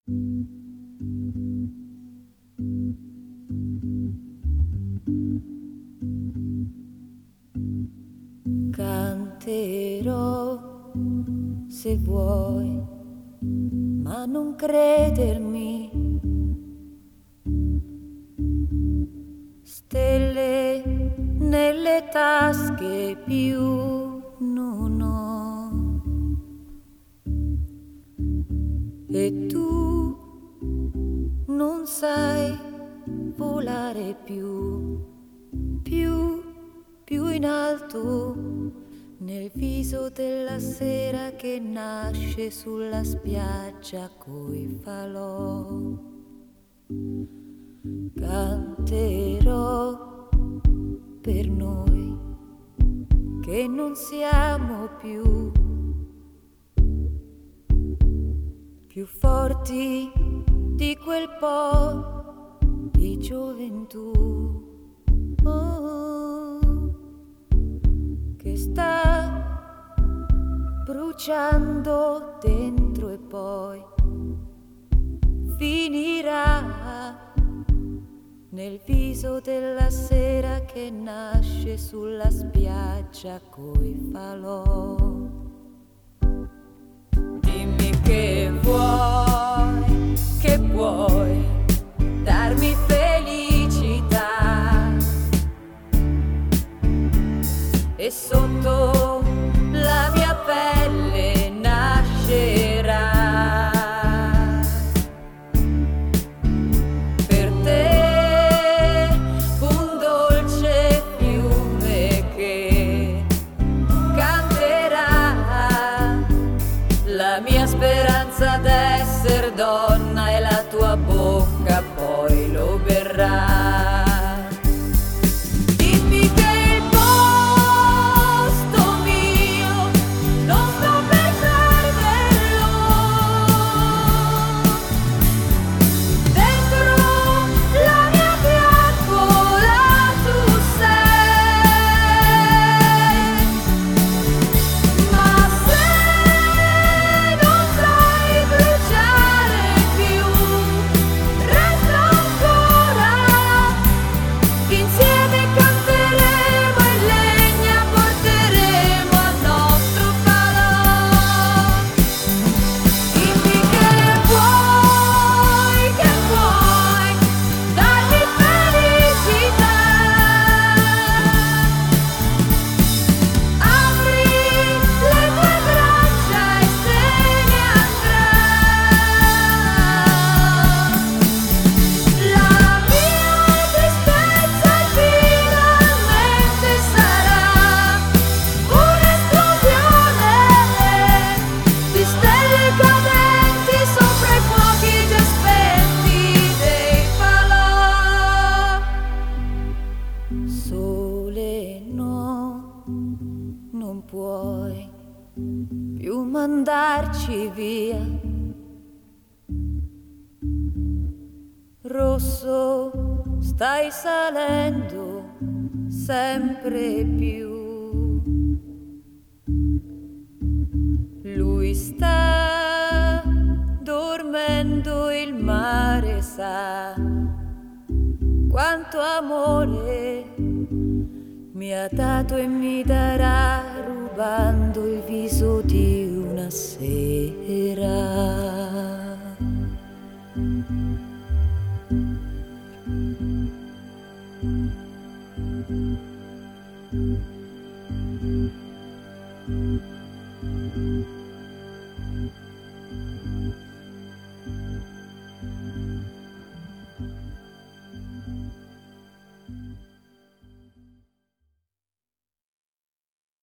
Canterò se vuoi, ma non credermi. Stelle nelle tasche più non ho. E tu non sai volare più in alto, nel viso della sera che nasce sulla spiaggia coi falò. Canterò per noi che non siamo più forti di quel po' di gioventù. Che sta bruciando dentro e poi finirà nel viso della sera che nasce sulla spiaggia coi falò. Dimmi che puoi darmi felicità e sotto la mia pelle nascerà per te un dolce fiume che canterà la mia speranza d'esser donna e la tua bocca poi lo berrà. Sole, no, non puoi più mandarci via. Rosso, stai salendo sempre più. Lui sta dormendo, il mare sa quanto amore mi ha dato e mi darà, rubando il viso di una sera.